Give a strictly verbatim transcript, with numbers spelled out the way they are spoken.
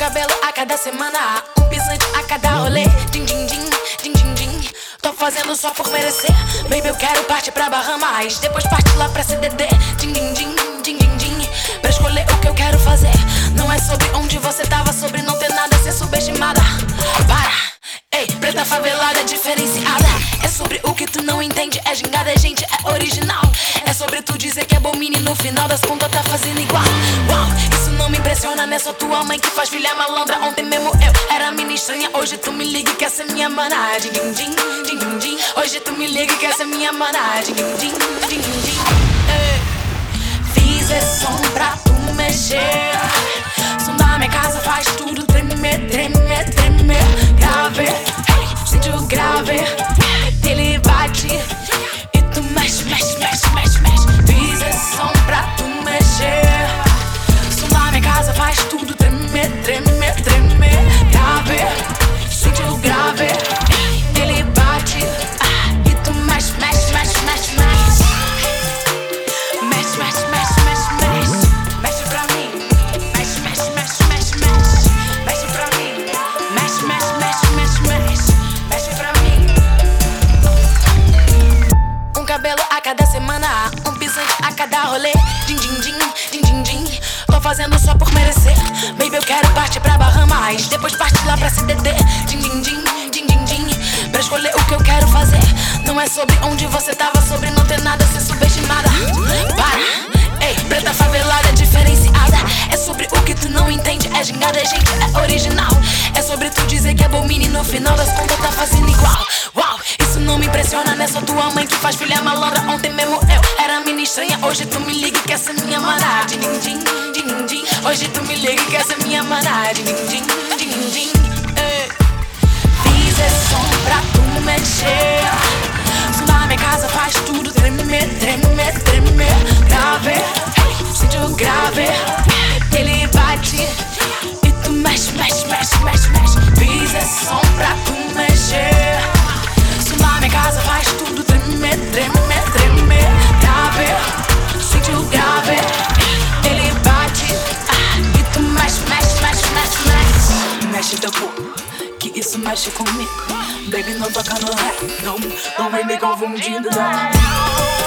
cabelo a cada semana, um pisante a cada rolê. Din, din, din, din, din, din. Tô fazendo só por merecer. Baby, eu quero partir pra Bahamas, depois partir lá pra C D D. Din, din, din, din, din, din. Pra escolher o que eu quero fazer. Não é sobre onde você tava, sobre não ter nada, ser subestimada. Para, ei, preta favelada diferenciada. É sobre o que tu não entende, é gingada, é gente, é original. É sobre tu dizer que é bom menino, no final das contas tá fazendo igual. Uau, isso não me impressiona, não é só tua mãe que faz filha malandra. Ontem mesmo eu era mina estranha, hoje tu me liga e quer ser minha mana. Din, din, din, din, din, din. Hoje tu me liga e quer ser minha mana. Din, din, din, din, din, din. Ei. Fiz esse som pra tu mexer. Som da minha casa faz tudo tremer, tremer, tremer. Grave, hey, sente o grave. Ele bate e tu mexe, mexe, mexe, mexe, mexe. Fiz esse som pra tu mexer. Som da minha casa faz tudo tremer, tremer, tremer. Grave, sente o grave. Ele bate e tu mexe, mexe, mexe, mexe, mexe. Mexe, mexe, mexe, mexe, mexe. Mexe pra mim. Mexe, mexe, mexe, mexe, mexe. Mexe pra mim. Mexe, mexe, mexe, mexe, mexe. Mexe pra mim. Um cabelo a cada semana, um pisante a cada rolê. Din, din, din, din, din, din. Tô fazendo só por merecer. Baby, eu quero partir pra Bahamas, depois partir lá pra C D D. Din, din, din, din, din, din. Pra escolher o que eu quero fazer. Não é sobre onde você tava, sobre não ter nada, ser subestimada. Para, ei, preta favelada diferenciada. É sobre o que tu não entende, é gingada, é gente, é original. É sobre tu dizer que é bom menino, no final das contas tá fazendo igual. Uau, isso não me impressiona, não é só tua mãe que faz filha malandra. Ontem mesmo eu era mina estranha, hoje tu me liga e quer ser minha mana. Din, din, din, din, din. Hoje tu me liga e quer ser minha mana. Din, din, din, din, din. Ei. Fiz esse som pra tu mexer. Som da minha casa faz tudo tremer, tremer, tremer. Grave, hey, sente o grave. Ele bate e tu mexe, mexe, mexe, mexe, mexe. Fiz esse som pra tu mexer. Som da minha casa faz tudo tremer, tremer, tremer. Grave, sente o grave. Ele bate e tu mexe, mexe, mexe, mexe, mexe. Mexe teu corpo, que isso mexe comigo. Baby, não toca no rap, não, não vem me confundindo, não.